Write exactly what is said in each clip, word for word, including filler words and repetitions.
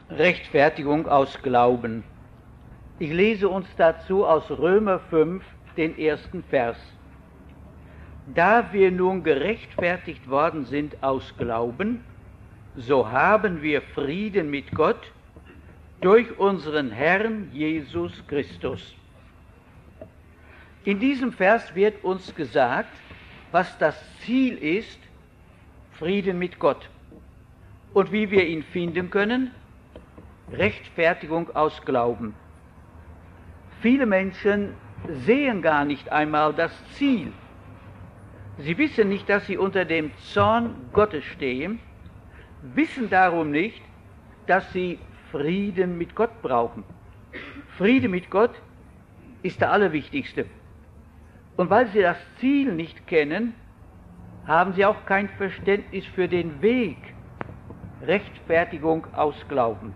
Rechtfertigung aus Glauben. Ich lese uns dazu aus Römer fünf den ersten Vers. Da wir nun gerechtfertigt worden sind aus Glauben, so haben wir Frieden mit Gott durch unseren Herrn Jesus Christus. In diesem Vers wird uns gesagt, was das Ziel ist, Frieden mit Gott. Und wie wir ihn finden können? Rechtfertigung aus Glauben. Viele Menschen sehen gar nicht einmal das Ziel. Sie wissen nicht, dass sie unter dem Zorn Gottes stehen, wissen darum nicht, dass sie Frieden mit Gott brauchen. Friede mit Gott ist der allerwichtigste. Und weil sie das Ziel nicht kennen, haben sie auch kein Verständnis für den Weg. Rechtfertigung aus Glauben.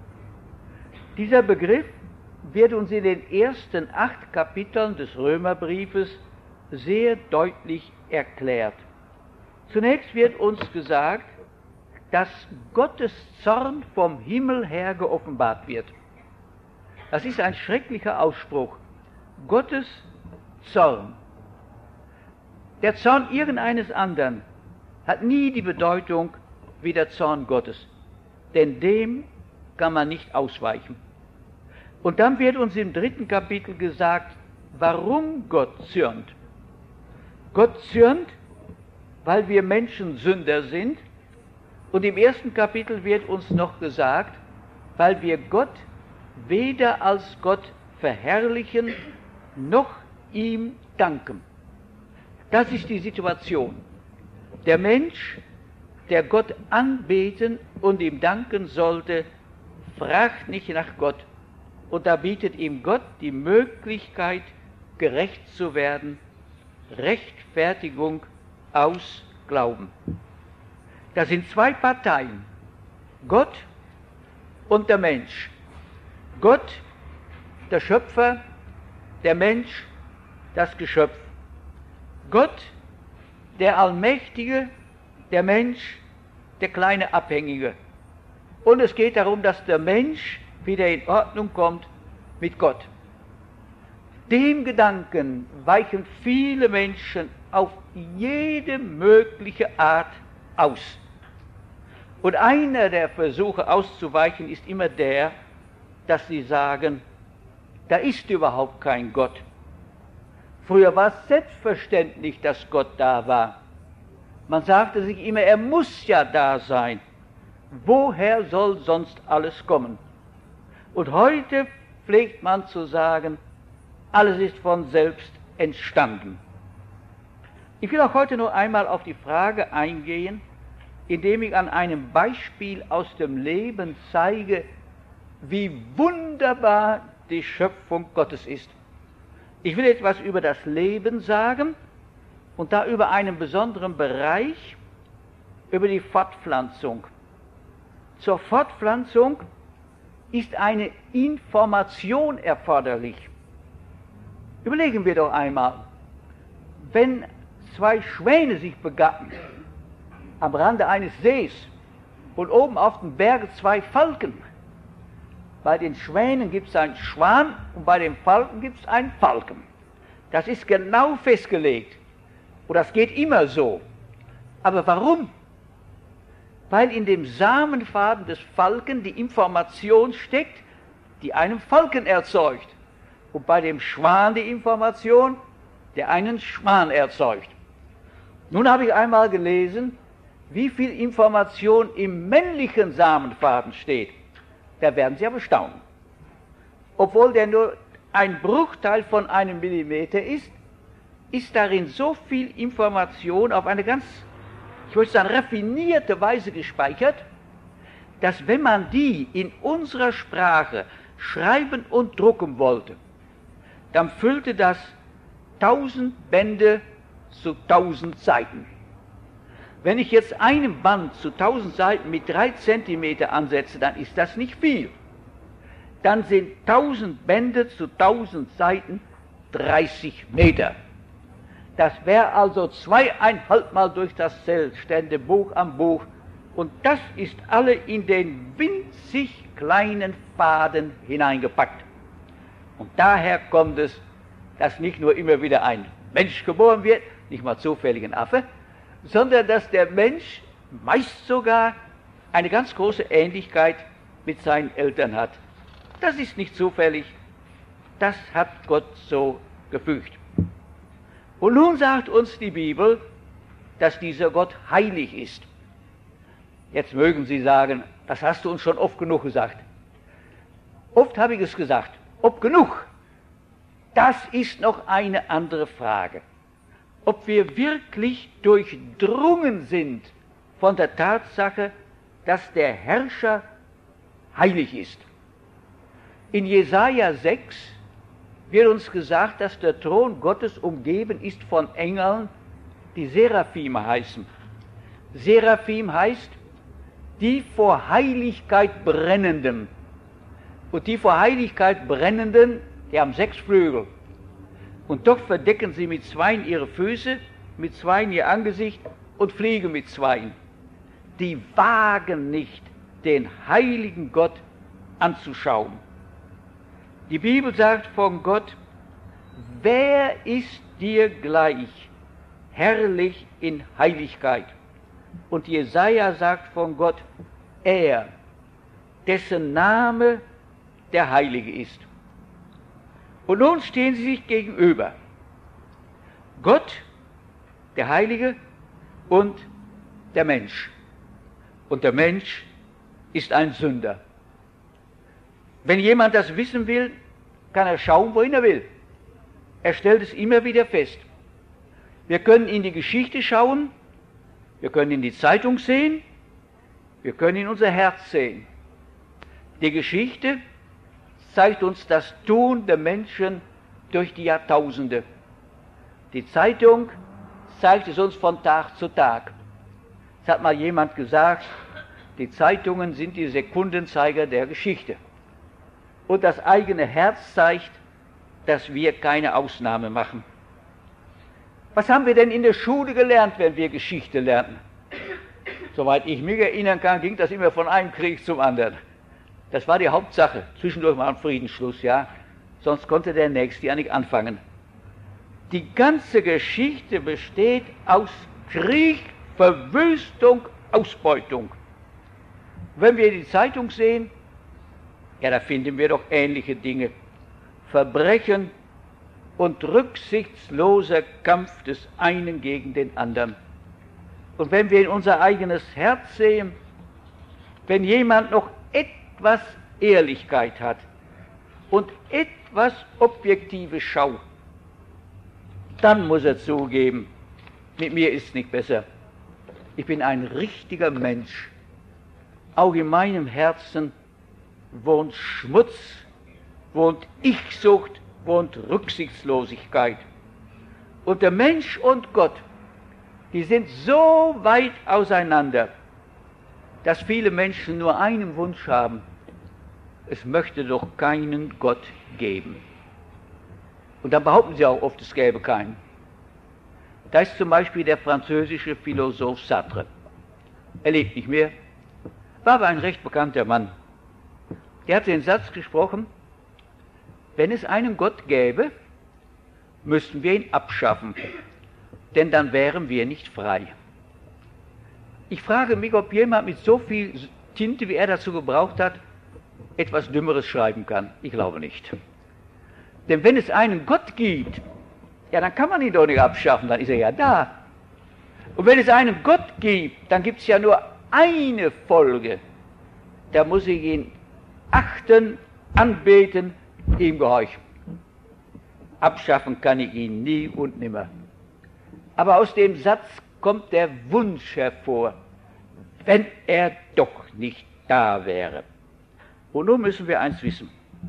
Dieser Begriff wird uns in den ersten acht Kapiteln des Römerbriefes sehr deutlich erklärt. Zunächst wird uns gesagt, dass Gottes Zorn vom Himmel her geoffenbart wird. Das ist ein schrecklicher Ausspruch. Gottes Zorn. Der Zorn irgendeines anderen hat nie die Bedeutung wie der Zorn Gottes, denn dem kann man nicht ausweichen. Und dann wird uns im dritten Kapitel gesagt, warum Gott zürnt. Gott zürnt, weil wir Menschen Sünder sind, und im ersten Kapitel wird uns noch gesagt, weil wir Gott weder als Gott verherrlichen, noch ihm danken. Das ist die Situation. Der Mensch, der Gott anbeten und ihm danken sollte, fragt nicht nach Gott. Und da bietet ihm Gott die Möglichkeit, gerecht zu werden. Rechtfertigung aus Glauben. Das sind zwei Parteien. Gott und der Mensch. Gott, der Schöpfer, der Mensch, das Geschöpf. Gott, der Allmächtige, der Mensch, der kleine Abhängige. Und es geht darum, dass der Mensch wieder in Ordnung kommt mit Gott. Dem Gedanken weichen viele Menschen auf jede mögliche Art aus. Und einer der Versuche auszuweichen ist immer der, dass sie sagen, da ist überhaupt kein Gott. Früher war es selbstverständlich, dass Gott da war. Man sagte sich immer, er muss ja da sein. Woher soll sonst alles kommen? Und heute pflegt man zu sagen, alles ist von selbst entstanden. Ich will auch heute noch einmal auf die Frage eingehen, indem ich an einem Beispiel aus dem Leben zeige, wie wunderbar die Schöpfung Gottes ist. Ich will etwas über das Leben sagen und da über einen besonderen Bereich, über die Fortpflanzung. Zur Fortpflanzung ist eine Information erforderlich. Überlegen wir doch einmal, wenn zwei Schwäne sich begatten am Rande eines Sees und oben auf dem Berge zwei Falken. Bei den Schwänen gibt es einen Schwan und bei den Falken gibt es einen Falken. Das ist genau festgelegt. Und das geht immer so. Aber warum? Weil in dem Samenfaden des Falken die Information steckt, die einen Falken erzeugt. Und bei dem Schwan die Information, der einen Schwan erzeugt. Nun habe ich einmal gelesen, wie viel Information im männlichen Samenfaden steht. Da werden Sie aber staunen. Obwohl der nur ein Bruchteil von einem Millimeter ist, ist darin so viel Information auf eine ganz, ich würde sagen, raffinierte Weise gespeichert, dass wenn man die in unserer Sprache schreiben und drucken wollte, dann füllte das tausend Bände zu tausend Seiten. Wenn ich jetzt einen Band zu tausend Seiten mit drei Zentimeter ansetze, dann ist das nicht viel. Dann sind tausend Bände zu tausend Seiten dreißig Meter. Das wäre also zweieinhalb Mal durch das Zelt, stände Buch am Buch, Und das ist alle in den winzig kleinen Faden hineingepackt. Und daher kommt es, dass nicht nur immer wieder ein Mensch geboren wird, nicht mal zufällig ein Affe, sondern dass der Mensch meist sogar eine ganz große Ähnlichkeit mit seinen Eltern hat. Das ist nicht zufällig, das hat Gott so gefügt. Und nun sagt uns die Bibel, dass dieser Gott heilig ist. Jetzt mögen Sie sagen, das hast du uns schon oft genug gesagt. Oft habe ich es gesagt, ob genug, das ist noch eine andere Frage. Ob wir wirklich durchdrungen sind von der Tatsache, dass der Herrscher heilig ist. In Jesaja sechs wird uns gesagt, dass der Thron Gottes umgeben ist von Engeln, die Seraphim heißen. Seraphim heißt, die vor Heiligkeit brennenden. Und die vor Heiligkeit brennenden, die haben sechs Flügel. Und doch verdecken sie mit zweien ihre Füße, mit zweien ihr Angesicht und fliegen mit zweien. Die wagen nicht, den heiligen Gott anzuschauen. Die Bibel sagt von Gott, wer ist dir gleich, herrlich in Heiligkeit? Und Jesaja sagt von Gott, er, dessen Name der Heilige ist. Und nun stehen sie sich gegenüber. Gott, der Heilige, und der Mensch. Und der Mensch ist ein Sünder. Wenn jemand das wissen will, kann er schauen, wohin er will. Er stellt es immer wieder fest. Wir können in die Geschichte schauen, wir können in die Zeitung sehen, wir können in unser Herz sehen. Die Geschichte zeigt uns das Tun der Menschen durch die Jahrtausende. Die Zeitung zeigt es uns von Tag zu Tag. Es hat mal jemand gesagt, die Zeitungen sind die Sekundenzeiger der Geschichte. Und das eigene Herz zeigt, dass wir keine Ausnahme machen. Was haben wir denn in der Schule gelernt, wenn wir Geschichte lernten? Soweit ich mich erinnern kann, ging das immer von einem Krieg zum anderen. Das war die Hauptsache. Zwischendurch mal ein Friedensschluss, ja. Sonst konnte der Nächste ja nicht anfangen. Die ganze Geschichte besteht aus Krieg, Verwüstung, Ausbeutung. Wenn wir die Zeitung sehen, ja, da finden wir doch ähnliche Dinge. Verbrechen und rücksichtsloser Kampf des einen gegen den anderen. Und wenn wir in unser eigenes Herz sehen, wenn jemand noch etwas Ehrlichkeit hat und etwas objektive Schau, dann muss er zugeben, mit mir ist es nicht besser. Ich bin ein richtiger Mensch. Auch in meinem Herzen wohnt Schmutz, wohnt Ichsucht, wohnt Rücksichtslosigkeit. Und der Mensch und Gott, die sind so weit auseinander, dass viele Menschen nur einen Wunsch haben: es möchte doch keinen Gott geben. Und dann behaupten sie auch oft, es gäbe keinen. Da ist zum Beispiel der französische Philosoph Sartre. Er lebt nicht mehr, war aber ein recht bekannter Mann. Der hat den Satz gesprochen: wenn es einen Gott gäbe, müssten wir ihn abschaffen, denn dann wären wir nicht frei. Ich frage mich, ob jemand mit so viel Tinte, wie er dazu gebraucht hat, etwas Dümmeres schreiben kann. Ich glaube nicht. Denn wenn es einen Gott gibt, ja, dann kann man ihn doch nicht abschaffen, dann ist er ja da. Und wenn es einen Gott gibt, dann gibt es ja nur eine Folge. Da muss ich ihn achten, anbeten, ihm gehorchen. Abschaffen kann ich ihn nie und nimmer. Aber aus dem Satz kommt der Wunsch hervor, wenn er doch nicht da wäre. Und nun müssen wir eins wissen: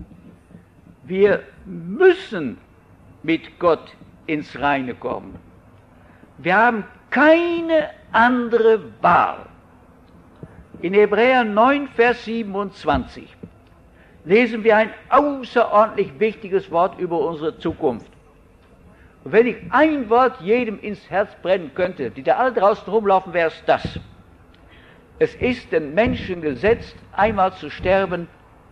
wir müssen mit Gott ins Reine kommen. Wir haben keine andere Wahl. In Hebräer neun, Vers siebenundzwanzig lesen wir ein außerordentlich wichtiges Wort über unsere Zukunft. Und wenn ich ein Wort jedem ins Herz brennen könnte, die da alle draußen rumlaufen, wäre es das. Es ist den Menschen gesetzt, einmal zu sterben,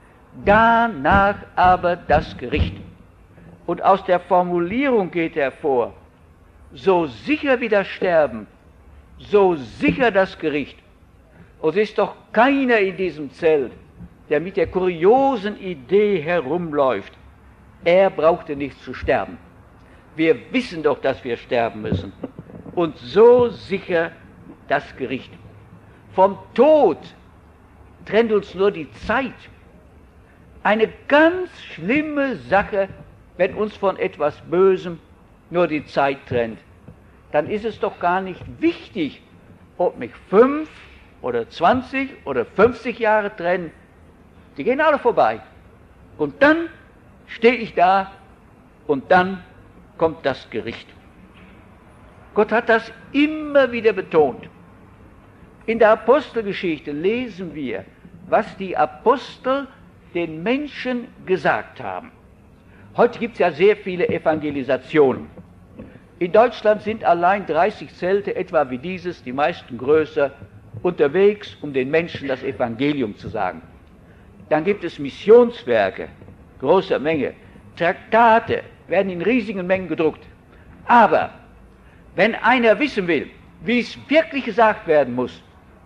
danach aber das Gericht. Und aus der Formulierung geht hervor, so sicher wie das Sterben, so sicher das Gericht. Und es ist doch keiner in diesem Zelt, der mit der kuriosen Idee herumläuft, er brauchte nicht zu sterben. Wir wissen doch, dass wir sterben müssen. Und so sicher das Gericht. Vom Tod trennt uns nur die Zeit. Eine ganz schlimme Sache, wenn uns von etwas Bösem nur die Zeit trennt. Dann ist es doch gar nicht wichtig, ob mich fünf oder zwanzig oder fünfzig Jahre trennen. Die gehen alle vorbei. Und dann stehe ich da und dann kommt das Gericht. Gott hat das immer wieder betont. In der Apostelgeschichte lesen wir, was die Apostel den Menschen gesagt haben. Heute gibt es ja sehr viele Evangelisationen. In Deutschland sind allein dreißig Zelte, etwa wie dieses, die meisten größer, unterwegs, um den Menschen das Evangelium zu sagen. Dann gibt es Missionswerke, großer Menge. Traktate werden in riesigen Mengen gedruckt. Aber wenn einer wissen will, wie es wirklich gesagt werden muss,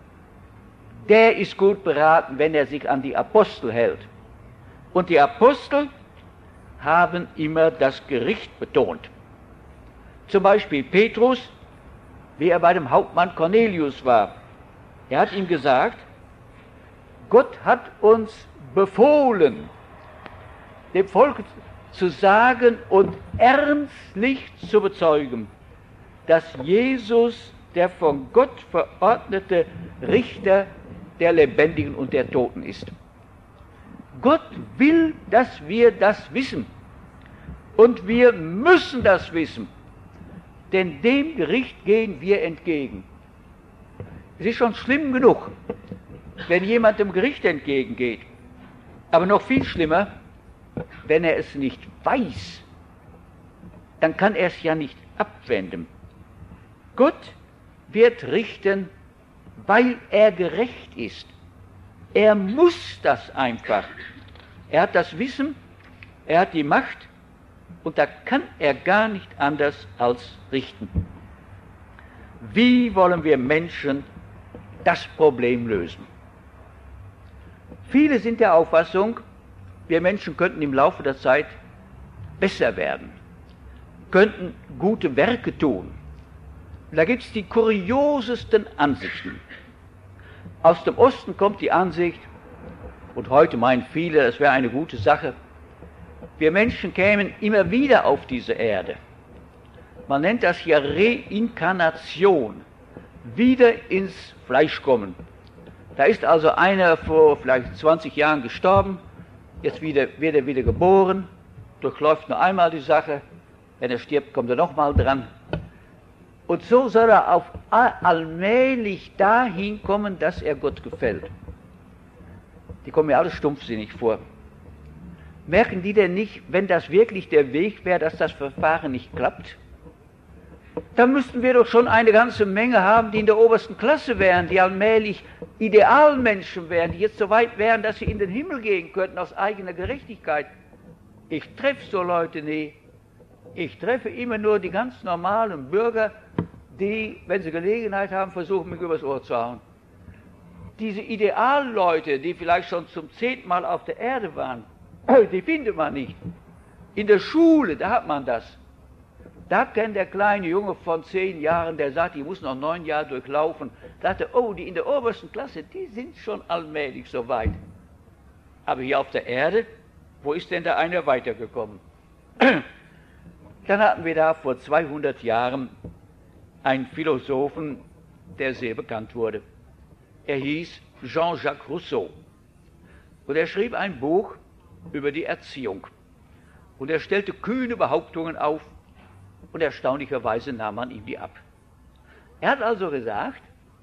der ist gut beraten, wenn er sich an die Apostel hält. Und die Apostel haben immer das Gericht betont. Zum Beispiel Petrus, wie er bei dem Hauptmann Cornelius war. Er hat ihm gesagt, Gott hat uns befohlen, dem Volk zu sagen und ernstlich zu bezeugen, dass Jesus der von Gott verordnete Richter der Lebendigen und der Toten ist. Gott will, dass wir das wissen. Und wir müssen das wissen. Denn dem Gericht gehen wir entgegen. Es ist schon schlimm genug, wenn jemand dem Gericht entgegengeht. Aber noch viel schlimmer, wenn er es nicht weiß, dann kann er es ja nicht abwenden. Gott wird richten, weil er gerecht ist. Er muss das einfach. Er hat das Wissen, er hat die Macht und da kann er gar nicht anders als richten. Wie wollen wir Menschen das Problem lösen? Viele sind der Auffassung, wir Menschen könnten im Laufe der Zeit besser werden, könnten gute Werke tun. Da gibt es die kuriosesten Ansichten. Aus dem Osten kommt die Ansicht, und heute meinen viele, das wäre eine gute Sache, wir Menschen kämen immer wieder auf diese Erde. Man nennt das ja Reinkarnation, wieder ins Fleisch kommen. Da ist also einer vor vielleicht zwanzig Jahren gestorben, jetzt wieder, wird er wieder geboren, durchläuft nur einmal die Sache, wenn er stirbt, kommt er nochmal dran. Und so soll er auf allmählich dahin kommen, dass er Gott gefällt. Die kommen mir alle stumpfsinnig vor. Merken die denn nicht, wenn das wirklich der Weg wäre, dass das Verfahren nicht klappt? Dann müssten wir doch schon eine ganze Menge haben, die in der obersten Klasse wären, die allmählich Idealmenschen wären, die jetzt so weit wären, dass sie in den Himmel gehen könnten aus eigener Gerechtigkeit. Ich treffe so Leute nie. Ich treffe immer nur die ganz normalen Bürger, die, wenn sie Gelegenheit haben, versuchen, mich übers Ohr zu hauen. Diese Idealleute, die vielleicht schon zum zehnten Mal auf der Erde waren, die findet man nicht. In der Schule, da hat man das. Da kennt der kleine Junge von zehn Jahren, der sagt, ich muss noch neun Jahre durchlaufen, sagte, oh, die in der obersten Klasse, die sind schon allmählich so weit. Aber hier auf der Erde, wo ist denn da einer weitergekommen? Dann hatten wir da vor zweihundert Jahren einen Philosophen, der sehr bekannt wurde. Er hieß Jean-Jacques Rousseau. Und er schrieb ein Buch über die Erziehung. Und er stellte kühne Behauptungen auf und erstaunlicherweise nahm man ihm die ab. Er hat also gesagt,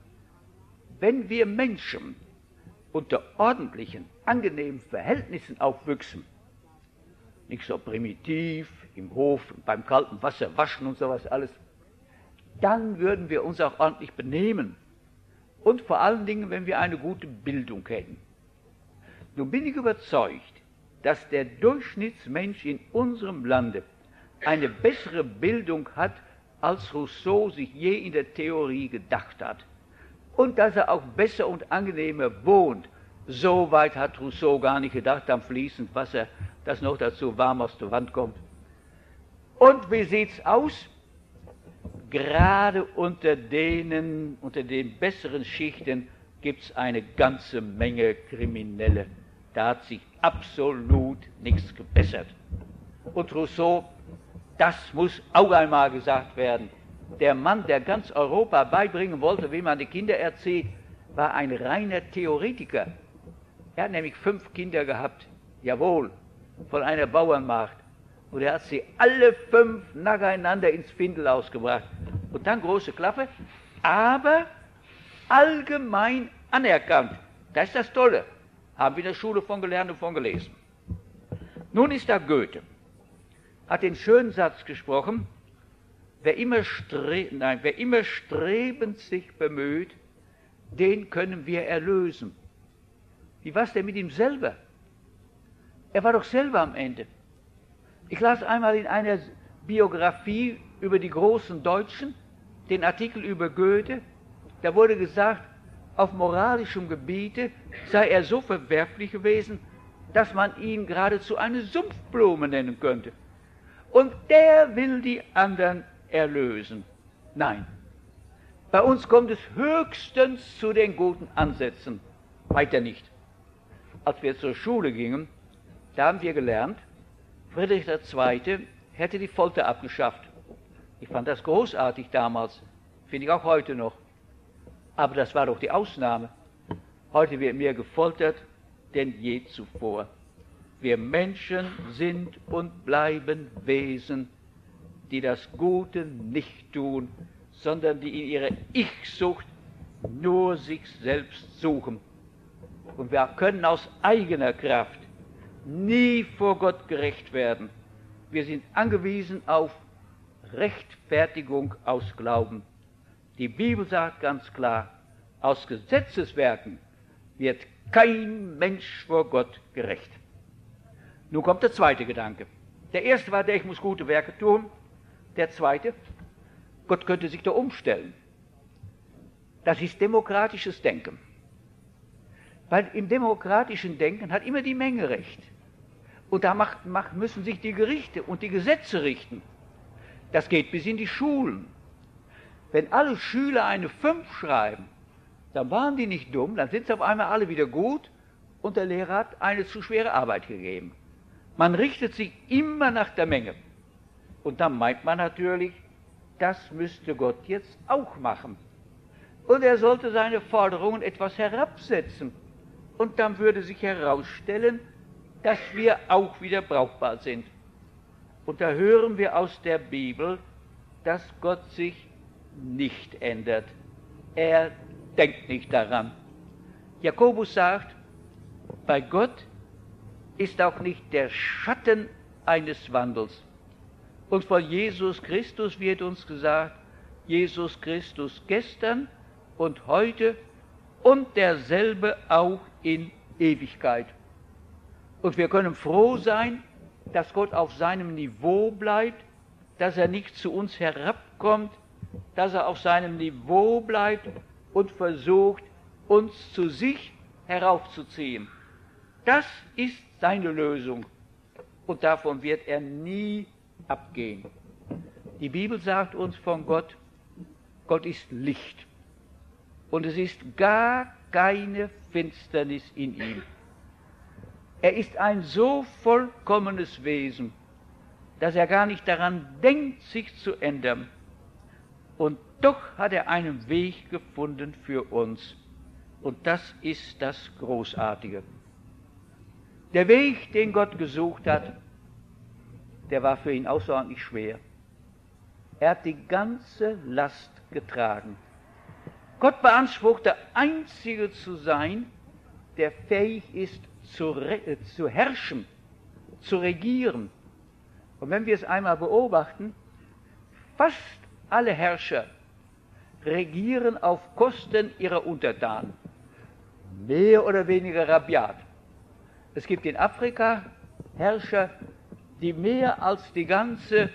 wenn wir Menschen unter ordentlichen, angenehmen Verhältnissen aufwüchsen, nicht so primitiv, im Hof, beim kalten Wasser waschen und sowas alles, dann würden wir uns auch ordentlich benehmen. und vor allen Dingen, wenn wir eine gute Bildung hätten. Nun bin ich überzeugt, dass der Durchschnittsmensch in unserem Lande eine bessere Bildung hat, als Rousseau sich je in der Theorie gedacht hat. Und dass er auch besser und angenehmer wohnt. So weit hat Rousseau gar nicht gedacht am fließend Wasser, das noch dazu warm aus der Wand kommt. Und wie sieht's aus? Gerade unter denen, unter den besseren Schichten gibt es eine ganze Menge Kriminelle. Da hat sich absolut nichts gebessert. Und Rousseau, das muss auch einmal gesagt werden. Der Mann, der ganz Europa beibringen wollte, wie man die Kinder erzieht, war ein reiner Theoretiker. Er hat nämlich fünf Kinder gehabt, jawohl, von einer Bauernmagd. Und er hat sie alle fünf nacheinander ins Findelhaus gebracht. Und dann große Klappe, aber allgemein anerkannt. Das ist das Tolle. Haben wir in der Schule von gelernt und von gelesen. Nun ist da Goethe. Hat den schönen Satz gesprochen, wer immer, stre nein, wer immer strebend sich bemüht, den können wir erlösen. Wie war es denn mit ihm selber? Er war doch selber am Ende. Ich las einmal in einer Biografie über die großen Deutschen den Artikel über Goethe. Da wurde gesagt, auf moralischem Gebiete sei er so verwerflich gewesen, dass man ihn geradezu eine Sumpfblume nennen könnte. Und der will die anderen erlösen. Nein, bei uns kommt es höchstens zu den guten Ansätzen, weiter nicht. Als wir zur Schule gingen, da haben wir gelernt, Friedrich der Zweite hätte die Folter abgeschafft. Ich fand das großartig damals, finde ich auch heute noch. Aber das war doch die Ausnahme. Heute wird mehr gefoltert denn je zuvor. Wir Menschen sind und bleiben Wesen, die das Gute nicht tun, sondern die in ihrer Ich-Sucht nur sich selbst suchen. Und wir können aus eigener Kraft nie vor Gott gerecht werden. Wir sind angewiesen auf Rechtfertigung aus Glauben. Die Bibel sagt ganz klar, aus Gesetzeswerken wird kein Mensch vor Gott gerecht. Nun kommt der zweite Gedanke. Der erste war der, ich muss gute Werke tun. Der zweite, Gott könnte sich da umstellen. Das ist demokratisches Denken. Weil im demokratischen Denken hat immer die Menge Recht. Und da macht, macht, müssen sich die Gerichte und die Gesetze richten. Das geht bis in die Schulen. Wenn alle Schüler eine fünf schreiben, dann waren die nicht dumm, dann sind sie auf einmal alle wieder gut und der Lehrer hat eine zu schwere Arbeit gegeben. Man richtet sich immer nach der Menge. Und dann meint man natürlich, das müsste Gott jetzt auch machen. Und er sollte seine Forderungen etwas herabsetzen. Und dann würde sich herausstellen, dass wir auch wieder brauchbar sind. Und da hören wir aus der Bibel, dass Gott sich nicht ändert. Er denkt nicht daran. Jakobus sagt, bei Gott ist auch nicht der Schatten eines Wandels. Und von Jesus Christus wird uns gesagt, Jesus Christus gestern und heute und derselbe auch in Ewigkeit. Und wir können froh sein, dass Gott auf seinem Niveau bleibt, dass er nicht zu uns herabkommt, dass er auf seinem Niveau bleibt und versucht, uns zu sich heraufzuziehen. Das ist seine Lösung und davon wird er nie abgehen. Die Bibel sagt uns von Gott, Gott ist Licht und es ist gar keine Finsternis in ihm. Er ist ein so vollkommenes Wesen, dass er gar nicht daran denkt, sich zu ändern. Und doch hat er einen Weg gefunden für uns. Und das ist das Großartige. Der Weg, den Gott gesucht hat, der war für ihn außerordentlich schwer. Er hat die ganze Last getragen. Gott beansprucht, der Einzige zu sein, der fähig ist, zu, re- zu herrschen, zu regieren. Und wenn wir es einmal beobachten, fast alle Herrscher regieren auf Kosten ihrer Untertanen. Mehr oder weniger rabiat. Es gibt in Afrika Herrscher, die mehr als die ganze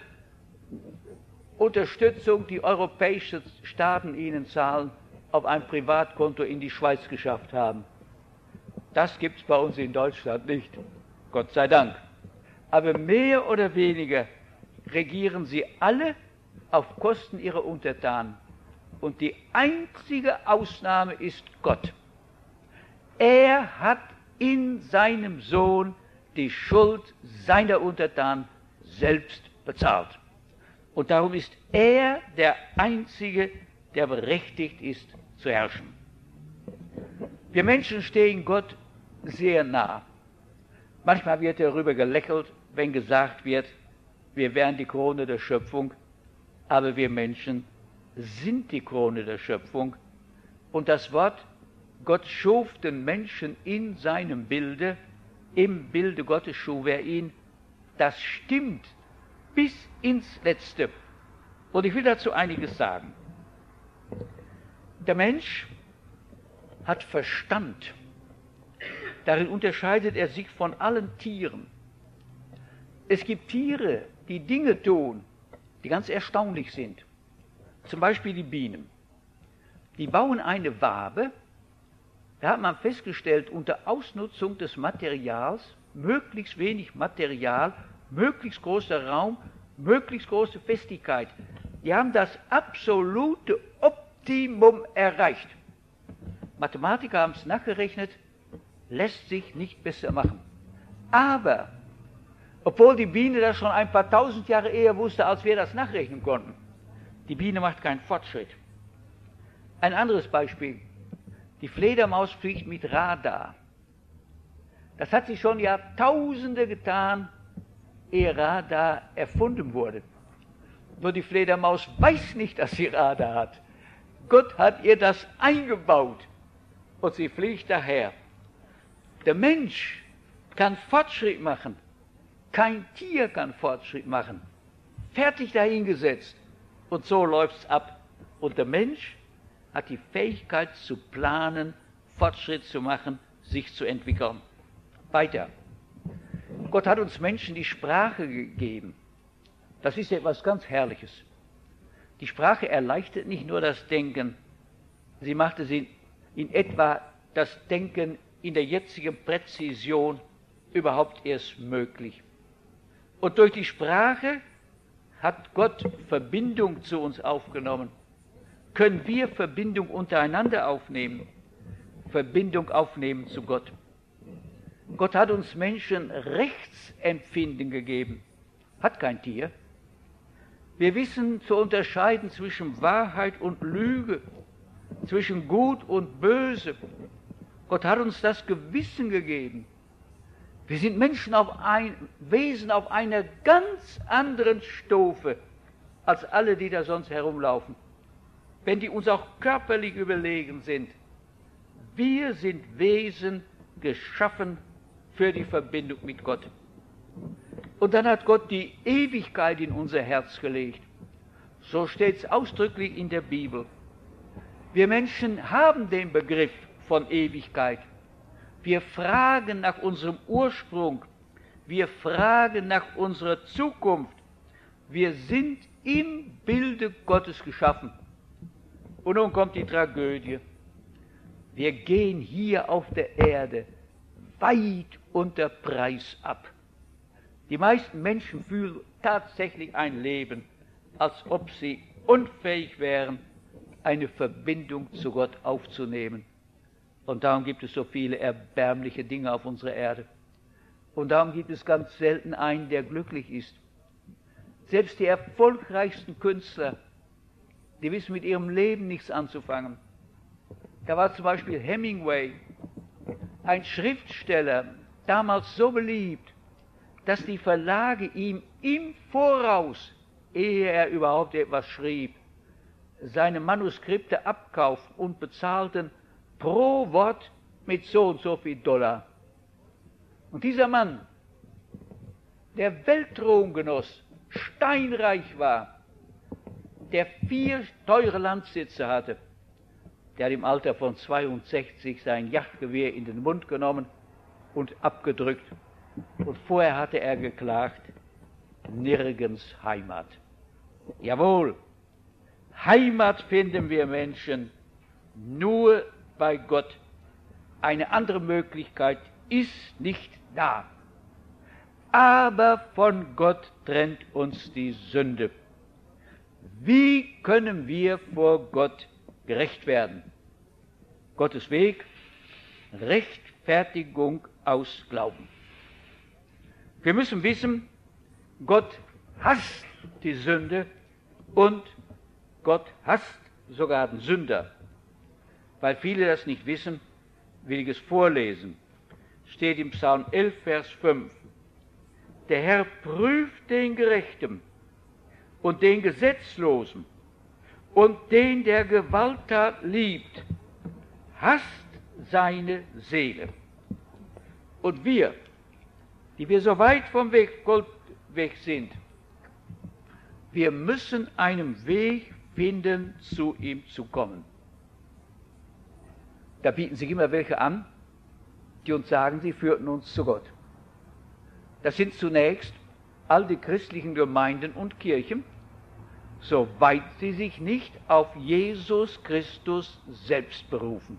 Unterstützung, die europäische Staaten ihnen zahlen, auf ein Privatkonto in die Schweiz geschafft haben. Das gibt es bei uns in Deutschland nicht, Gott sei Dank. Aber mehr oder weniger regieren sie alle auf Kosten ihrer Untertanen. Und die einzige Ausnahme ist Gott. Er hat in seinem Sohn die Schuld seiner Untertanen selbst bezahlt. Und darum ist er der Einzige, der berechtigt ist zu herrschen. Wir Menschen stehen Gott sehr nah. Manchmal wird darüber gelächelt, wenn gesagt wird, wir wären die Krone der Schöpfung, aber wir Menschen sind die Krone der Schöpfung. Und das Wort, Gott schuf den Menschen in seinem Bilde, im Bilde Gottes schuf er ihn, das stimmt bis ins Letzte. Und ich will dazu einiges sagen. Der Mensch hat Verstand. Darin unterscheidet er sich von allen Tieren. Es gibt Tiere, die Dinge tun, die ganz erstaunlich sind. Zum Beispiel die Bienen. Die bauen eine Wabe, da hat man festgestellt, unter Ausnutzung des Materials, möglichst wenig Material, möglichst großer Raum, möglichst große Festigkeit. Die haben das absolute Optimum erreicht. Mathematiker haben es nachgerechnet, lässt sich nicht besser machen. Aber, obwohl die Biene das schon ein paar tausend Jahre eher wusste, als wir das nachrechnen konnten, die Biene macht keinen Fortschritt. Ein anderes Beispiel. Die Fledermaus fliegt mit Radar. Das hat sie schon Jahrtausende getan, ehe Radar erfunden wurde. Nur die Fledermaus weiß nicht, dass sie Radar hat. Gott hat ihr das eingebaut und sie fliegt daher. Der Mensch kann Fortschritt machen. Kein Tier kann Fortschritt machen. Fertig dahingesetzt. Und so läuft's ab. Und der Mensch hat die Fähigkeit zu planen, Fortschritt zu machen, sich zu entwickeln. Weiter. Gott hat uns Menschen die Sprache gegeben. Das ist etwas ganz Herrliches. Die Sprache erleichtert nicht nur das Denken, sie macht es in, in etwa das Denken in der jetzigen Präzision überhaupt erst möglich. Und durch die Sprache hat Gott Verbindung zu uns aufgenommen. Können wir Verbindung untereinander aufnehmen, Verbindung aufnehmen zu Gott. Gott hat uns Menschen Rechtsempfinden gegeben, hat kein Tier. Wir wissen zu unterscheiden zwischen Wahrheit und Lüge, zwischen Gut und Böse. Gott hat uns das Gewissen gegeben. Wir sind Menschen auf ein Wesen auf einer ganz anderen Stufe als alle, die da sonst herumlaufen. Wenn die uns auch körperlich überlegen sind. Wir sind Wesen geschaffen für die Verbindung mit Gott. Und dann hat Gott die Ewigkeit in unser Herz gelegt. So steht es ausdrücklich in der Bibel. Wir Menschen haben den Begriff von Ewigkeit. Wir fragen nach unserem Ursprung. Wir fragen nach unserer Zukunft. Wir sind im Bilde Gottes geschaffen. Und nun kommt die Tragödie. Wir gehen hier auf der Erde weit unter Preis ab. Die meisten Menschen fühlen tatsächlich ein Leben, als ob sie unfähig wären, eine Verbindung zu Gott aufzunehmen. Und darum gibt es so viele erbärmliche Dinge auf unserer Erde. Und darum gibt es ganz selten einen, der glücklich ist. Selbst die erfolgreichsten Künstler, die wissen mit ihrem Leben nichts anzufangen. Da war zum Beispiel Hemingway, ein Schriftsteller, damals so beliebt, dass die Verlage ihm im Voraus, ehe er überhaupt etwas schrieb, seine Manuskripte abkauften und bezahlten pro Wort mit so und so viel Dollar. Und dieser Mann, der Weltruhm genoss, steinreich war, der vier teure Landsitze hatte, der hat im Alter von zweiundsechzig sein Jagdgewehr in den Mund genommen und abgedrückt. Und vorher hatte er geklagt, nirgends Heimat. Jawohl, Heimat finden wir Menschen nur bei Gott. Eine andere Möglichkeit ist nicht da. Aber von Gott trennt uns die Sünde. Wie können wir vor Gott gerecht werden? Gottes Weg, Rechtfertigung aus Glauben. Wir müssen wissen, Gott hasst die Sünde und Gott hasst sogar den Sünder. Weil viele das nicht wissen, will ich es vorlesen. Steht im Psalm elf, Vers fünf. Der Herr prüft den Gerechten und den Gesetzlosen und den, der Gewalttat liebt, hasst seine Seele. Und wir, die wir so weit vom Weg, Gott weg sind, wir müssen einen Weg finden, zu ihm zu kommen. Da bieten sich immer welche an, die uns sagen, sie führten uns zu Gott. Das sind zunächst all die christlichen Gemeinden und Kirchen, soweit sie sich nicht auf Jesus Christus selbst berufen.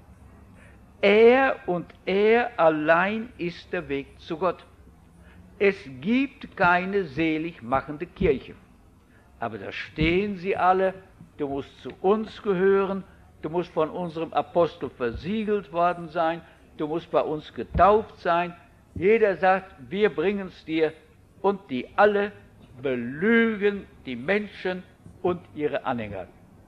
Er und er allein ist der Weg zu Gott. Es gibt keine selig machende Kirche. Aber da stehen sie alle, du musst zu uns gehören, du musst von unserem Apostel versiegelt worden sein, du musst bei uns getauft sein. Jeder sagt, wir bringen es dir, und die alle belügen die Menschen und ihre Anhänger.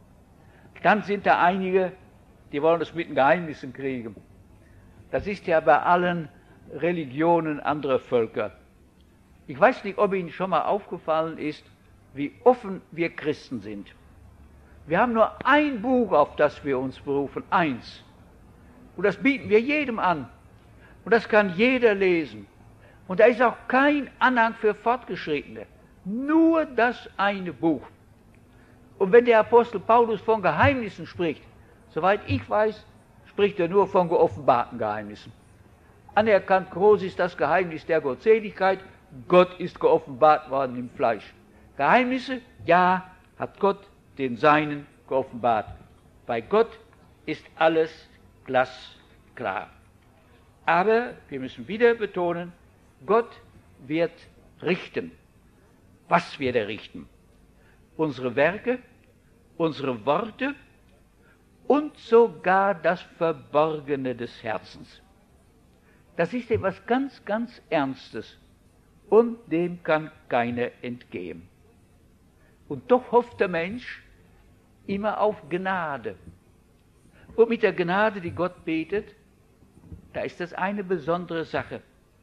Dann sind da einige, die wollen es mit den Geheimnissen kriegen. Das ist ja bei allen Religionen anderer Völker. Ich weiß nicht, ob Ihnen schon mal aufgefallen ist, wie offen wir Christen sind. Wir haben nur ein Buch, auf das wir uns berufen, eins. Und das bieten wir jedem an. Und das kann jeder lesen. Und da ist auch kein Anhang für Fortgeschrittene. Nur das eine Buch. Und wenn der Apostel Paulus von Geheimnissen spricht, soweit ich weiß, spricht er nur von geoffenbarten Geheimnissen. Anerkannt groß ist das Geheimnis der Gottseligkeit. Gott ist geoffenbart worden im Fleisch. Geheimnisse, ja, hat Gott den Seinen geoffenbart. Bei Gott ist alles glasklar. Aber wir müssen wieder betonen, Gott wird richten. Was wird er richten? Unsere Werke, unsere Worte und sogar das Verborgene des Herzens. Das ist etwas ganz, ganz Ernstes und dem kann keiner entgehen. Und doch hofft der Mensch immer auf Gnade. Und mit der Gnade, die Gott betet, da ist das eine besondere Sache.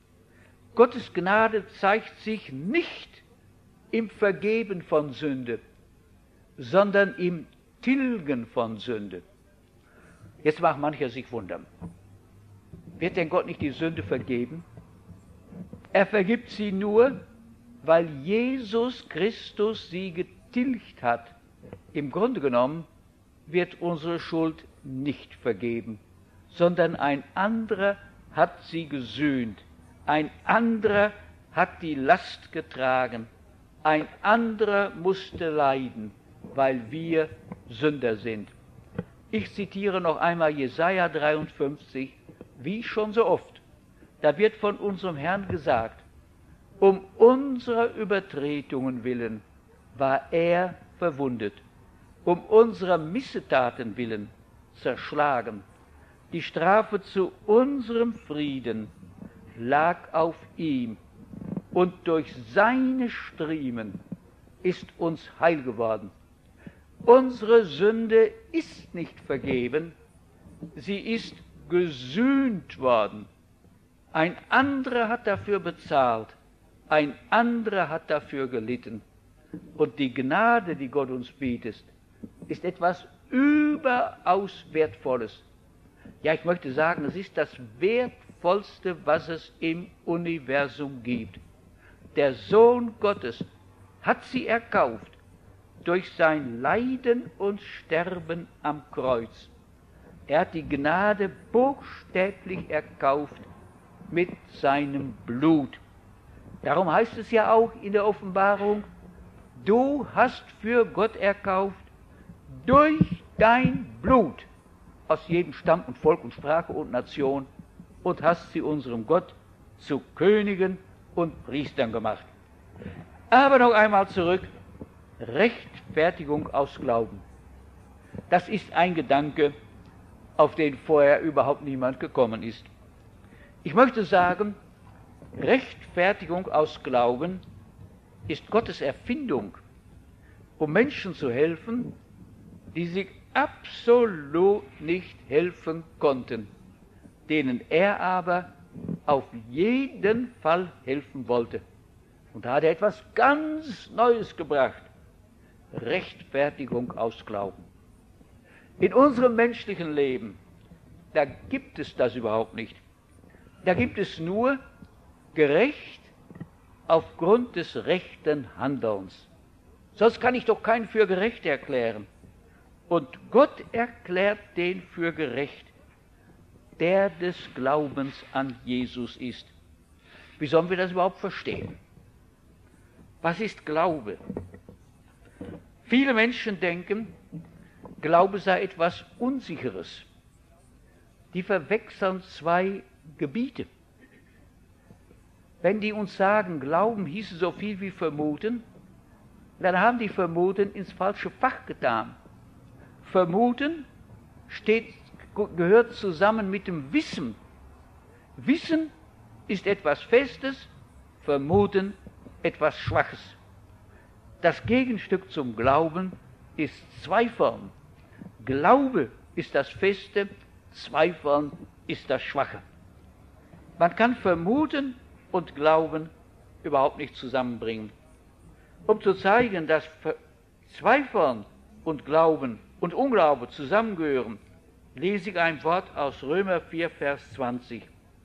Gottes Gnade zeigt sich nicht im Vergeben von Sünde, sondern im Tilgen von Sünde. Jetzt mag mancher sich wundern. Wird denn Gott nicht die Sünde vergeben? Er vergibt sie nur, weil Jesus Christus sie getilgt hat. Im Grunde genommen wird unsere Schuld nicht vergeben, sondern ein anderer hat sie gesühnt. Ein anderer hat die Last getragen. Ein anderer musste leiden, weil wir Sünder sind. Ich zitiere noch einmal Jesaja dreiundfünfzig, wie schon so oft. Da wird von unserem Herrn gesagt, um unserer Übertretungen willen war er verwundet, um unserer Missetaten willen zerschlagen. Die Strafe zu unserem Frieden lag auf ihm, und durch seine Striemen ist uns Heil geworden. Unsere Sünde ist nicht vergeben, sie ist gesühnt worden. Ein anderer hat dafür bezahlt, ein anderer hat dafür gelitten. Und die Gnade, die Gott uns bietet, ist etwas überaus Wertvolles. Ja, ich möchte sagen, es ist das Wertvollste, was es im Universum gibt. Der Sohn Gottes hat sie erkauft durch sein Leiden und Sterben am Kreuz. Er hat die Gnade buchstäblich erkauft mit seinem Blut. Darum heißt es ja auch in der Offenbarung, du hast für Gott erkauft durch dein Blut aus jedem Stamm und Volk und Sprache und Nation und hast sie unserem Gott zu Königen und Priestern gemacht. Aber noch einmal zurück, Rechtfertigung aus Glauben. Das ist ein Gedanke, auf den vorher überhaupt niemand gekommen ist. Ich möchte sagen, Rechtfertigung aus Glauben ist Gottes Erfindung, um Menschen zu helfen, die sich absolut nicht helfen konnten, denen er aber auf jeden Fall helfen wollte. Und da hat er etwas ganz Neues gebracht, Rechtfertigung aus Glauben. In unserem menschlichen Leben, da gibt es das überhaupt nicht. Da gibt es nur gerecht aufgrund des rechten Handelns. Sonst kann ich doch keinen für gerecht erklären. Und Gott erklärt den für gerecht, der des Glaubens an Jesus ist. Wie sollen wir das überhaupt verstehen? Was ist Glaube? Viele Menschen denken, Glaube sei etwas Unsicheres. Die verwechseln zwei Gebiete. Wenn die uns sagen, Glauben hieße so viel wie vermuten, dann haben die Vermuten ins falsche Fach getan. Vermuten steht, gehört zusammen mit dem Wissen. Wissen ist etwas Festes, Vermuten etwas Schwaches. Das Gegenstück zum Glauben ist Zweifeln. Glaube ist das Feste, Zweifeln ist das Schwache. Man kann Vermuten und Glauben überhaupt nicht zusammenbringen. Um zu zeigen, dass Zweifeln und Glauben und Unglaube zusammengehören, lese ich ein Wort aus Römer vier, Vers zwanzig.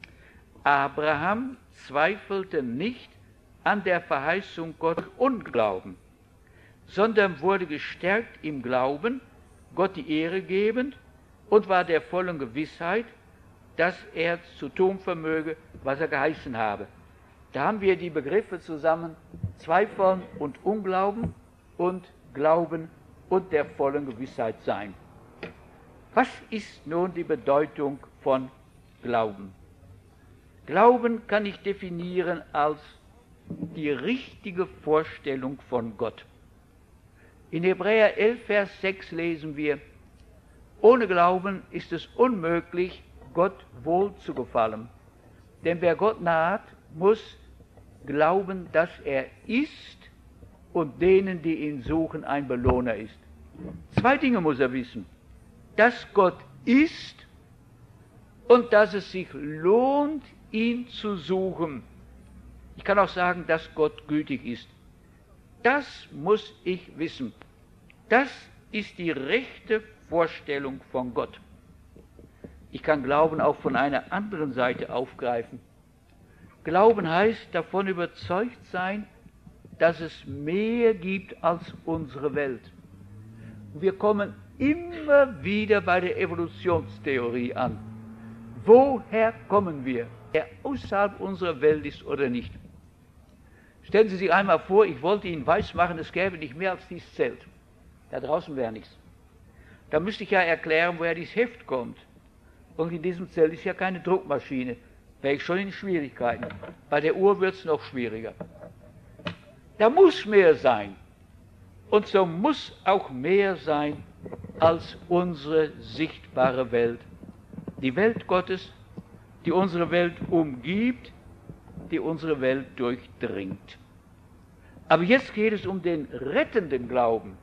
Abraham zweifelte nicht an der Verheißung Gottes Unglauben, sondern wurde gestärkt im Glauben, Gott die Ehre gebend, und war der vollen Gewissheit, dass er zu tun vermöge, was er geheißen habe. Da haben wir die Begriffe zusammen, Zweifeln und Unglauben und Glauben und der vollen Gewissheit sein. Was ist nun die Bedeutung von Glauben? Glauben kann ich definieren als die richtige Vorstellung von Gott. In Hebräer elf, Vers sechs lesen wir, ohne Glauben ist es unmöglich, Gott wohl zu gefallen. Denn wer Gott naht, muss glauben, dass er ist und denen, die ihn suchen, ein Belohner ist. Zwei Dinge muss er wissen. Dass Gott ist und dass es sich lohnt, ihn zu suchen. Ich kann auch sagen, dass Gott gütig ist. Das muss ich wissen. Das ist die rechte Vorstellung von Gott. Ich kann Glauben auch von einer anderen Seite aufgreifen. Glauben heißt davon überzeugt sein, dass es mehr gibt als unsere Welt. Wir kommen immer wieder bei der Evolutionstheorie an. Woher kommen wir? Der außerhalb unserer Welt ist oder nicht. Stellen Sie sich einmal vor, ich wollte Ihnen weismachen, es gäbe nicht mehr als dieses Zelt. Da draußen wäre nichts. Da müsste ich ja erklären, woher dieses Heft kommt. Und in diesem Zelt ist ja keine Druckmaschine. Wäre ich schon in Schwierigkeiten. Bei der Uhr wird es noch schwieriger. Da muss mehr sein. Und so muss auch mehr sein als unsere sichtbare Welt. Die Welt Gottes, die unsere Welt umgibt, die unsere Welt durchdringt. Aber jetzt geht es um den rettenden Glauben.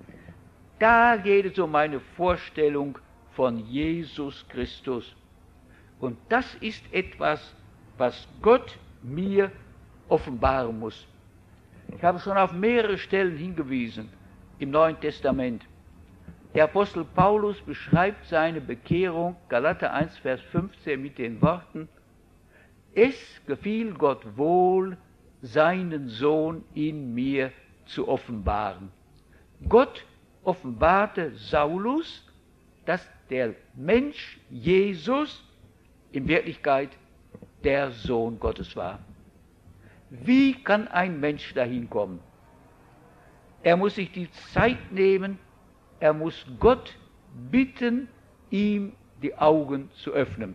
Da geht es um eine Vorstellung von Jesus Christus. Und das ist etwas, was Gott mir offenbaren muss. Ich habe schon auf mehrere Stellen hingewiesen im Neuen Testament. Der Apostel Paulus beschreibt seine Bekehrung, Galater eins, Vers fünfzehn, mit den Worten, es gefiel Gott wohl, seinen Sohn in mir zu offenbaren. Gott offenbarte Saulus, dass der Mensch Jesus in Wirklichkeit der Sohn Gottes war. Wie kann ein Mensch dahin kommen? Er muss sich die Zeit nehmen, er muss Gott bitten, ihm die Augen zu öffnen.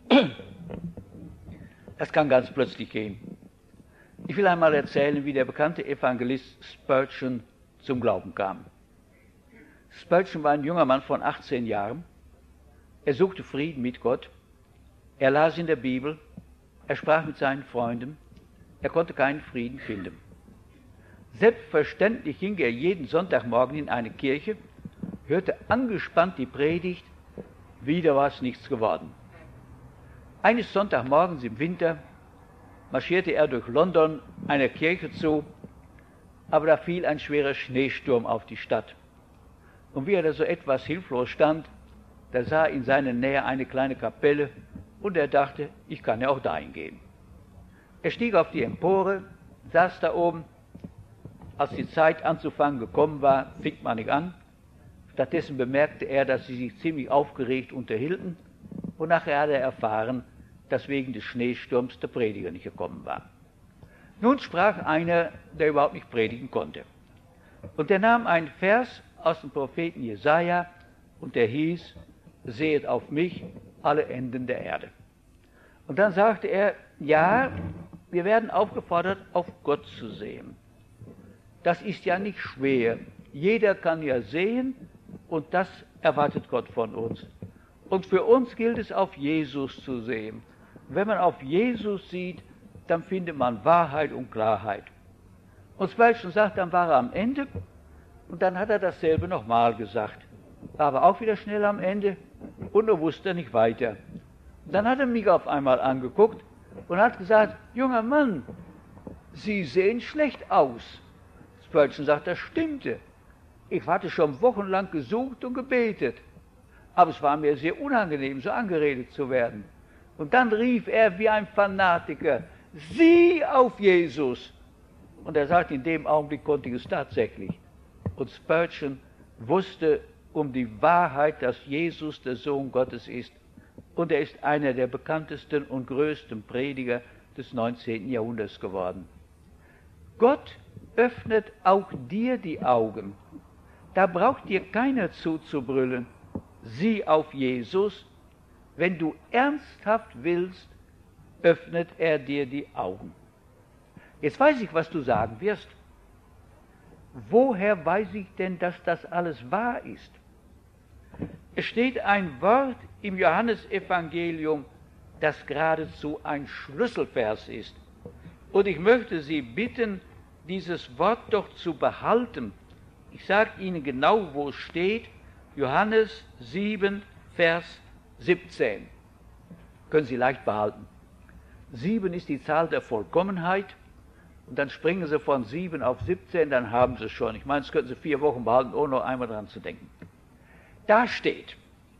Das kann ganz plötzlich gehen. Ich will einmal erzählen, wie der bekannte Evangelist Spurgeon zum Glauben kam. Spurgeon war ein junger Mann von achtzehn Jahren. Er suchte Frieden mit Gott. Er las in der Bibel. Er sprach mit seinen Freunden. Er konnte keinen Frieden finden. Selbstverständlich ging er jeden Sonntagmorgen in eine Kirche, hörte angespannt die Predigt. Wieder war es nichts geworden. Eines Sonntagmorgens im Winter marschierte er durch London einer Kirche zu, aber da fiel ein schwerer Schneesturm auf die Stadt. Und wie er da so etwas hilflos stand, da sah in seiner Nähe eine kleine Kapelle und er dachte, ich kann ja auch dahin gehen. Er stieg auf die Empore, saß da oben. Als die Zeit anzufangen gekommen war, fing man nicht an. Stattdessen bemerkte er, dass sie sich ziemlich aufgeregt unterhielten und nachher hat er erfahren, dass wegen des Schneesturms der Prediger nicht gekommen war. Nun sprach einer, der überhaupt nicht predigen konnte. Und der nahm einen Vers aus dem Propheten Jesaja und der hieß, sehet auf mich, alle Enden der Erde. Und dann sagte er, ja, wir werden aufgefordert, auf Gott zu sehen. Das ist ja nicht schwer. Jeder kann ja sehen und das erwartet Gott von uns. Und für uns gilt es, auf Jesus zu sehen. Wenn man auf Jesus sieht, dann findet man Wahrheit und Klarheit. Und Spurgeon sagt, dann war er am Ende und dann hat er dasselbe nochmal gesagt. War aber auch wieder schnell am Ende und er wusste nicht weiter. Und dann hat er mich auf einmal angeguckt und hat gesagt, junger Mann, Sie sehen schlecht aus. Spurgeon sagt, das stimmte. Ich hatte schon wochenlang gesucht und gebetet. Aber es war mir sehr unangenehm, so angeredet zu werden. Und dann rief er wie ein Fanatiker, sieh auf Jesus. Und er sagt, in dem Augenblick konnte ich es tatsächlich. Und Spurgeon wusste um die Wahrheit, dass Jesus der Sohn Gottes ist. Und er ist einer der bekanntesten und größten Prediger des neunzehnten Jahrhunderts geworden. Gott öffnet auch dir die Augen. Da braucht dir keiner zuzubrüllen. Sieh auf Jesus. Wenn du ernsthaft willst, öffnet er dir die Augen. Jetzt weiß ich, was du sagen wirst. Woher weiß ich denn, dass das alles wahr ist? Es steht ein Wort im Johannesevangelium, das geradezu ein Schlüsselvers ist. Und ich möchte Sie bitten, dieses Wort doch zu behalten. Ich sage Ihnen genau, wo es steht. Johannes sieben, Vers siebzehn. Können Sie leicht behalten. Sieben ist die Zahl der Vollkommenheit. Und dann springen Sie von sieben auf siebzehn, dann haben Sie es schon. Ich meine, das könnten Sie vier Wochen behalten, ohne noch einmal dran zu denken. Da steht,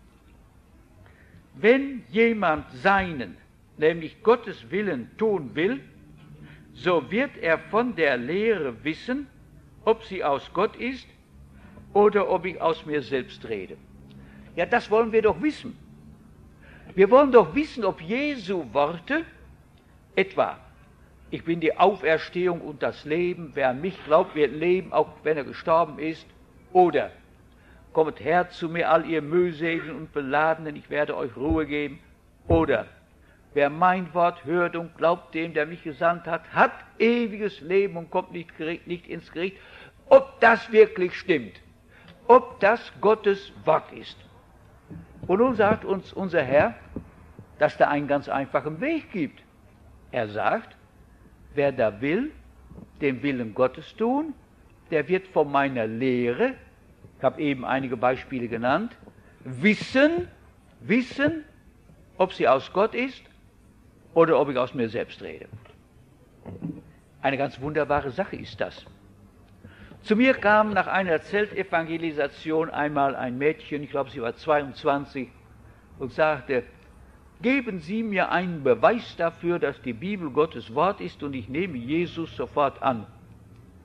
wenn jemand seinen, nämlich Gottes Willen tun will, so wird er von der Lehre wissen, ob sie aus Gott ist oder ob ich aus mir selbst rede. Ja, das wollen wir doch wissen. Wir wollen doch wissen, ob Jesu Worte, etwa, ich bin die Auferstehung und das Leben, wer an mich glaubt, wird leben, auch wenn er gestorben ist, oder kommt her zu mir, all ihr mühseligen und Beladenen, ich werde euch Ruhe geben, oder wer mein Wort hört und glaubt dem, der mich gesandt hat, hat ewiges Leben und kommt nicht, nicht ins Gericht. Ob das wirklich stimmt, ob das Gottes Wort ist. Und nun sagt uns unser Herr, dass da einen ganz einfachen Weg gibt. Er sagt, wer da will, den Willen Gottes tun, der wird von meiner Lehre, ich habe eben einige Beispiele genannt, wissen, wissen, ob sie aus Gott ist oder ob ich aus mir selbst rede. Eine ganz wunderbare Sache ist das. Zu mir kam nach einer Zeltevangelisation einmal ein Mädchen, ich glaube sie war zweiundzwanzig, und sagte, geben Sie mir einen Beweis dafür, dass die Bibel Gottes Wort ist und ich nehme Jesus sofort an.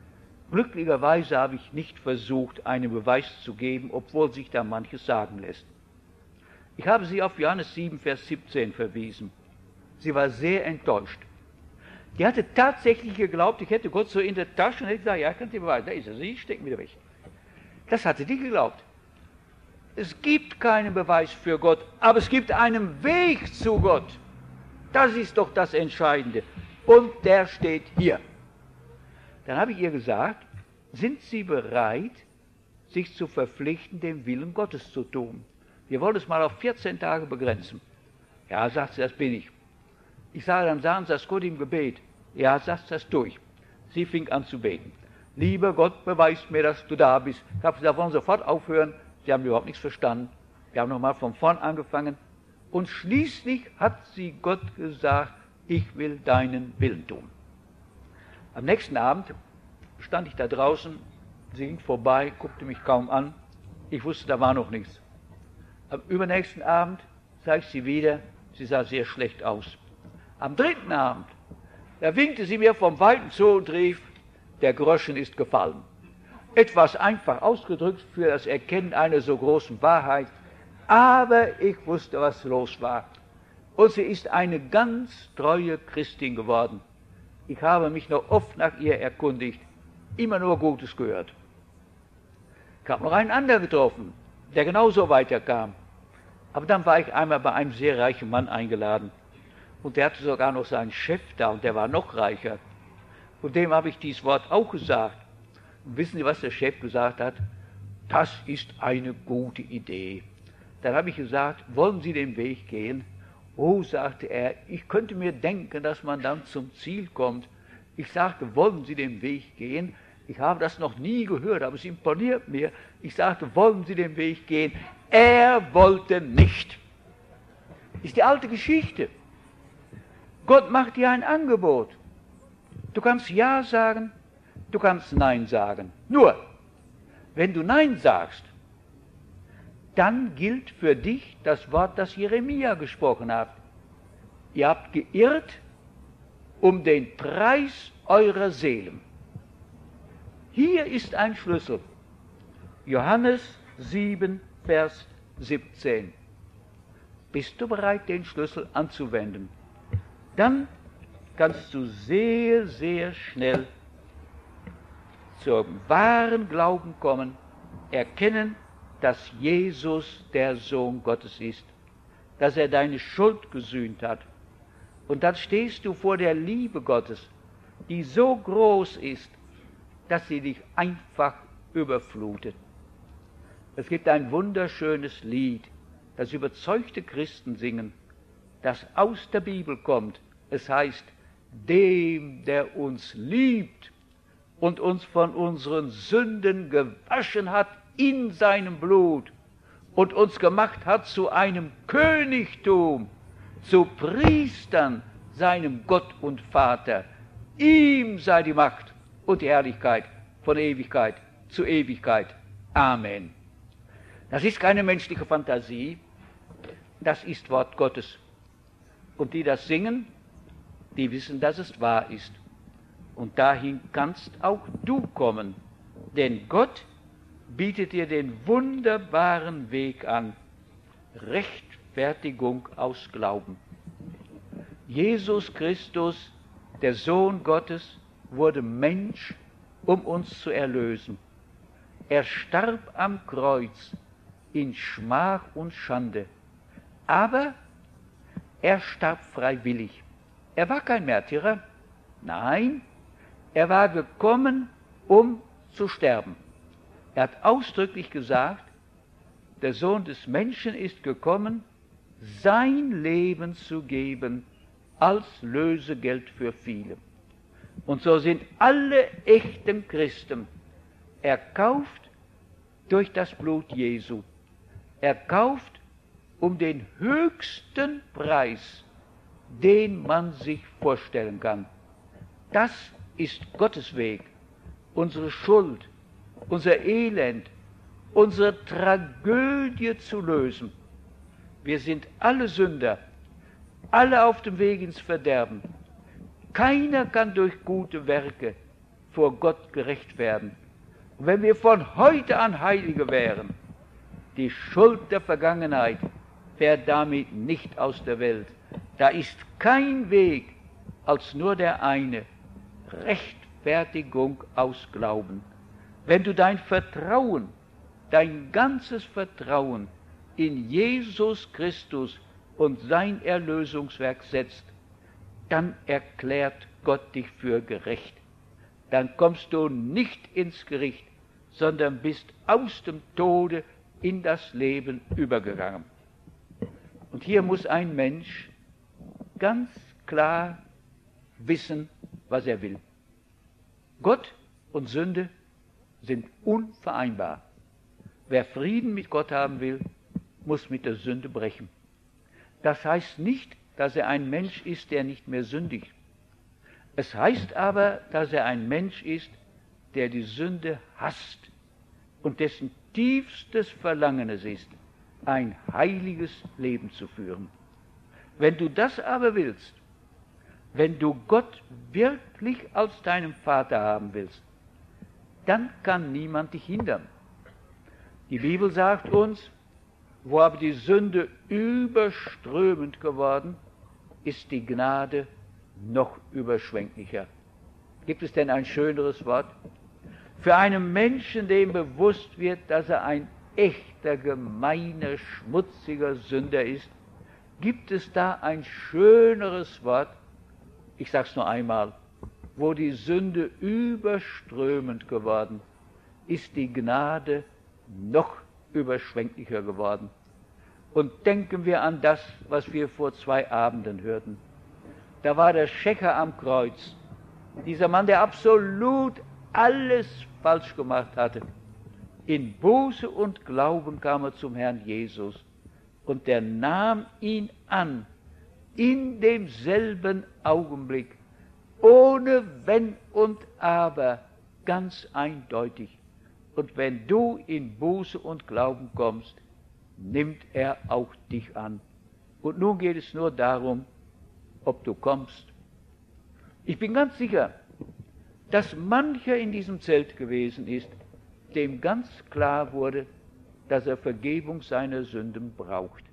Glücklicherweise habe ich nicht versucht, einen Beweis zu geben, obwohl sich da manches sagen lässt. Ich habe sie auf Johannes sieben, Vers siebzehn verwiesen. Sie war sehr enttäuscht. Die hatte tatsächlich geglaubt, ich hätte Gott so in der Tasche und hätte gesagt, ja, könnt ihr beweisen, da ist er, sie stecken wieder weg. Das hatte die geglaubt. Es gibt keinen Beweis für Gott, aber es gibt einen Weg zu Gott. Das ist doch das Entscheidende. Und der steht hier. Dann habe ich ihr gesagt, sind Sie bereit, sich zu verpflichten, den Willen Gottes zu tun? Wir wollen es mal auf vierzehn Tage begrenzen. Ja, sagt sie, das bin ich. Ich sage, dann sagen Sie das Gott im Gebet. Ja, sagt sie, das durch. Sie fing an zu beten. Lieber Gott, beweis mir, dass du da bist. Ich habe gesagt, wollen sofort aufhören. Sie haben überhaupt nichts verstanden. Wir haben nochmal von vorn angefangen. Und schließlich hat sie Gott gesagt, ich will deinen Willen tun. Am nächsten Abend stand ich da draußen, sie ging vorbei, guckte mich kaum an. Ich wusste, da war noch nichts. Am übernächsten Abend sah ich sie wieder, sie sah sehr schlecht aus. Am dritten Abend, da winkte sie mir vom Weiten zu und rief, der Groschen ist gefallen. Etwas einfach ausgedrückt für das Erkennen einer so großen Wahrheit, aber ich wusste, was los war. Und sie ist eine ganz treue Christin geworden. Ich habe mich noch oft nach ihr erkundigt, immer nur Gutes gehört. Ich habe noch einen anderen getroffen, der genauso weiterkam. Aber dann war ich einmal bei einem sehr reichen Mann eingeladen. Und der hatte sogar noch seinen Chef da und der war noch reicher. Und dem habe ich dieses Wort auch gesagt. Und wissen Sie, was der Chef gesagt hat? Das ist eine gute Idee. Dann habe ich gesagt, wollen Sie den Weg gehen? Oh, sagte er, ich könnte mir denken, dass man dann zum Ziel kommt. Ich sagte, wollen Sie den Weg gehen? Ich habe das noch nie gehört, aber es imponiert mir. Ich sagte, wollen Sie den Weg gehen? Er wollte nicht. Ist die alte Geschichte. Gott macht dir ein Angebot. Du kannst Ja sagen, du kannst Nein sagen. Nur, wenn du Nein sagst, dann gilt für dich das Wort, das Jeremia gesprochen hat. Ihr habt geirrt um den Preis eurer Seelen. Hier ist ein Schlüssel. Johannes sieben, Vers siebzehn. Bist du bereit, den Schlüssel anzuwenden? Dann kannst du sehr, sehr schnell zum wahren Glauben kommen, erkennen, dass Jesus der Sohn Gottes ist, dass er deine Schuld gesühnt hat. Und dann stehst du vor der Liebe Gottes, die so groß ist, dass sie dich einfach überflutet. Es gibt ein wunderschönes Lied, das überzeugte Christen singen, das aus der Bibel kommt. Es heißt, dem, der uns liebt und uns von unseren Sünden gewaschen hat in seinem Blut und uns gemacht hat zu einem Königtum, zu Priestern seinem Gott und Vater. Ihm sei die Macht und die Herrlichkeit von Ewigkeit zu Ewigkeit. Amen. Das ist keine menschliche Fantasie, das ist Wort Gottes. Und die das singen, die wissen, dass es wahr ist. Und dahin kannst auch du kommen, denn Gott bietet dir den wunderbaren Weg an, Rechtfertigung aus Glauben. Jesus Christus, der Sohn Gottes, wurde Mensch, um uns zu erlösen. Er starb am Kreuz in Schmach und Schande, aber er starb freiwillig. Er war kein Märtyrer, nein, er war gekommen, um zu sterben. Er hat ausdrücklich gesagt, der Sohn des Menschen ist gekommen, sein Leben zu geben als Lösegeld für viele. Und so sind alle echten Christen erkauft durch das Blut Jesu, erkauft um den höchsten Preis, den man sich vorstellen kann. Das ist Gottes Weg, unsere Schuld, unser Elend, unsere Tragödie zu lösen. Wir sind alle Sünder, alle auf dem Weg ins Verderben. Keiner kann durch gute Werke vor Gott gerecht werden. Und wenn wir von heute an Heilige wären, die Schuld der Vergangenheit wäre damit nicht aus der Welt. Da ist kein Weg als nur der eine, Rechtfertigung aus Glauben. Wenn du dein Vertrauen, dein ganzes Vertrauen in Jesus Christus und sein Erlösungswerk setzt, dann erklärt Gott dich für gerecht. Dann kommst du nicht ins Gericht, sondern bist aus dem Tode in das Leben übergegangen. Und hier muss ein Mensch ganz klar wissen, was er will. Gott und Sünde sind unvereinbar. Wer Frieden mit Gott haben will, muss mit der Sünde brechen. Das heißt nicht, dass er ein Mensch ist, der nicht mehr sündigt. Es heißt aber, dass er ein Mensch ist, der die Sünde hasst und dessen tiefstes Verlangen es ist, ein heiliges Leben zu führen. Wenn du das aber willst, wenn du Gott wirklich als deinen Vater haben willst, dann kann niemand dich hindern. Die Bibel sagt uns, wo aber die Sünde überströmend geworden, ist die Gnade noch überschwänglicher. Gibt es denn ein schöneres Wort? Für einen Menschen, dem bewusst wird, dass er ein echter, gemeiner, schmutziger Sünder ist, gibt es da ein schöneres Wort? Ich sage es nur einmal. Wo die Sünde überströmend geworden, ist die Gnade noch überschwänglicher geworden. Und denken wir an das, was wir vor zwei Abenden hörten. Da war der Schächer am Kreuz, dieser Mann, der absolut alles falsch gemacht hatte. In Buße und Glauben kam er zum Herrn Jesus und der nahm ihn an, in demselben Augenblick, ohne Wenn und Aber, ganz eindeutig. Und wenn du in Buße und Glauben kommst, nimmt er auch dich an. Und nun geht es nur darum, ob du kommst. Ich bin ganz sicher, dass mancher in diesem Zelt gewesen ist, dem ganz klar wurde, dass er Vergebung seiner Sünden braucht.